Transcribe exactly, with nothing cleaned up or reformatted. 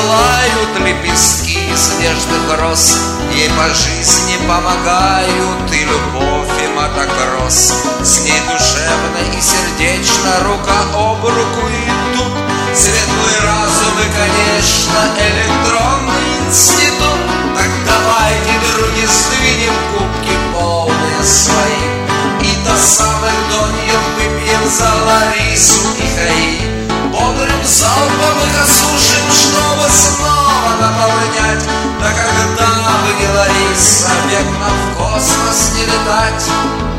расстилают лепестки из нежных роз. Ей по жизни помогают и любовь, и мотокросс. С ней душевно и сердечно рука об руку идут светлый разум и, конечно, электронный институт. Так давайте, други, сдвинем кубки полные свои и до самых доньев выпьем за Ларису и Хаи. Бодрым залпом их осушим, чтобы снова наполнять. Да когда бы не Лариса, век нам в космос не летать.